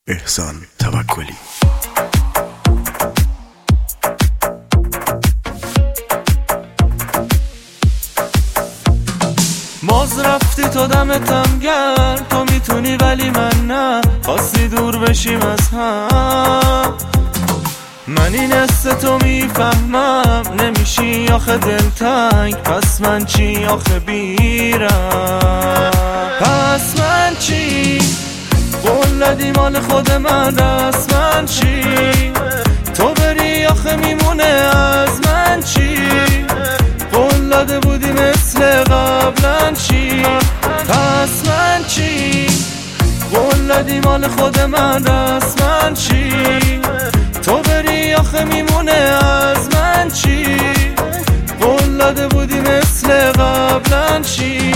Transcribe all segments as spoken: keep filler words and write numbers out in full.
احسان توکلی. باز رفتی تو دمتم گرم، تو میتونی ولی من نه، خواستی دور بشیم از هم. من این حس تو میفهمم، نمیشی آخه دلتنگ، پس من چی آخه بیرم؟ پس من چی؟ قول دادی مال خود من، دست من چی؟ تو بری آخه میمونه از من چی؟ قول داده بودی مثل قبلا چی؟ پس من چی؟ قول دادی مال خود من، دست من چی؟ تو بری آخه میمونه از من چی؟ قول داده بودی مثل قبلا چی؟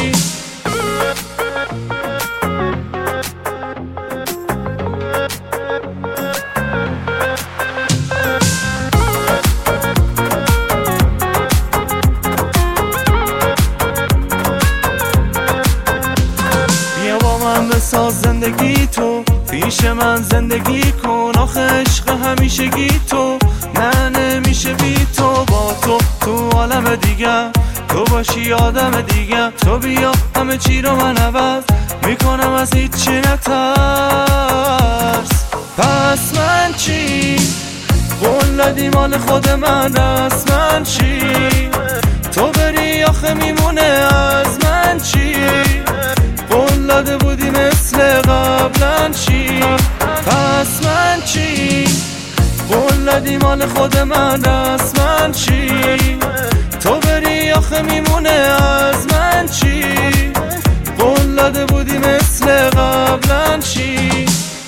بساز زندگی تو پیش من زندگی کن، آخه عشق همیشگی تو نه نمیشه بی تو. با تو تو عالم دیگر تو باشی آدم دیگر، تو بیا همه چی رو من عوض میکنم، از هیچی نترس. پس من چی؟ قول دادی مال خود من، دست من چی؟ تو بری آخه میمونه از من چی؟ قول داده بودی مثل قبلا چی؟ پس من چی؟ قول دادی مال خود من، دست من چی؟ تو بری آخه میمونه از من چی؟ قول داده بودی مثل قبلا چی؟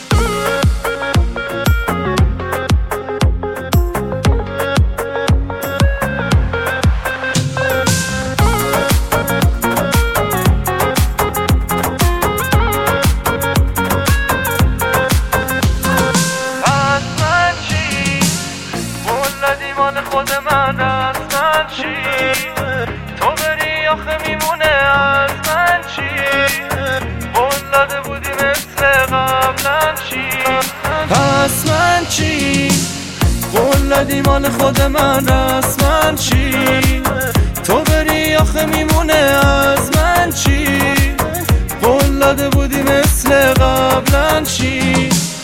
مال خود من، دست من چی؟ تو بری آخه میمونه از من چی؟ قول داده بودی مثل قبلا چی؟ پس من چی؟ قول دادی مال خود من، دست من چی؟ تو بری آخه میمونه از من چی؟ قول داده بودی مثل قبلا چی؟